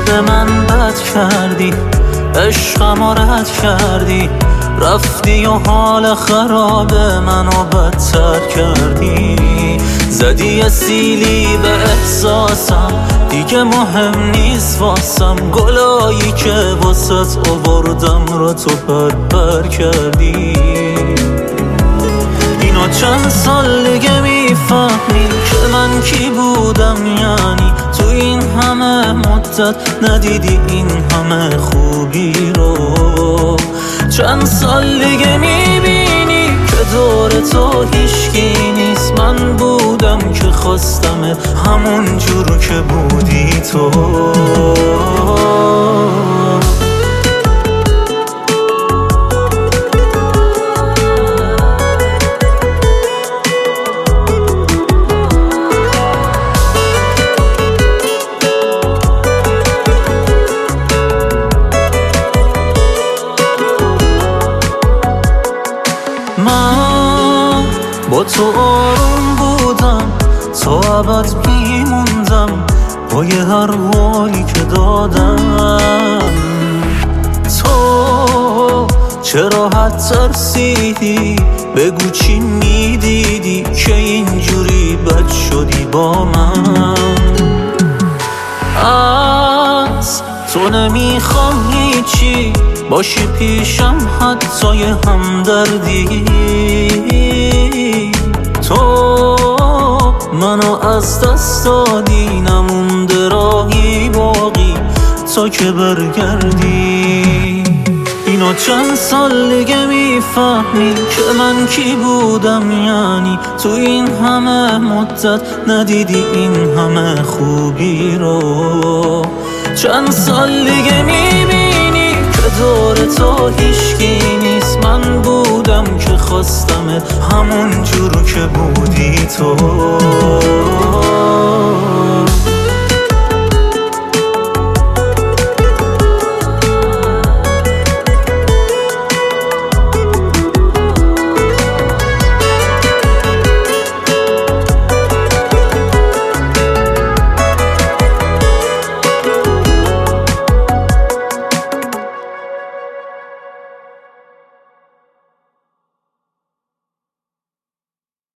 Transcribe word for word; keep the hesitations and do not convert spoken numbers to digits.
به من بد کردی، عشقمو رد کردی، رفتی و حال خراب منو بدتر کردی. زدی یه سیلی به احساسم، دیگه مهم نیست واسم، گلایی که واسط آوردم رو تو پر پر کردی. اینو چند سال دیگه میفهمی که من کی بودم، یعنی تو این همه مدت ندیدی این همه خوبی رو. چند سال دیگه میبینی که دور تو هیچکی نیست، من بودم که خواستم همون جور که بودی تو. من با تو آروم بودم، تا ابد میموندم با یه هر حالی که دادم. تو چرا حد ترسیدی؟ بگو چی میدیدی که اینجوری بد شدی با من؟ از تو نمیخوام هیچی، باشی پیشم حتی یه همدردی. تو منو از دست دادی، نمونده راهی باقی تا که برگردی. اینو چند سال دیگه میفهمی که من کی بودم، یعنی تو این همه مدت ندیدی این همه خوبی رو. چند سال دیگه میبینی که دور تو هیچکی نیست، من بودم که خواستمت همون جور که بودی تو.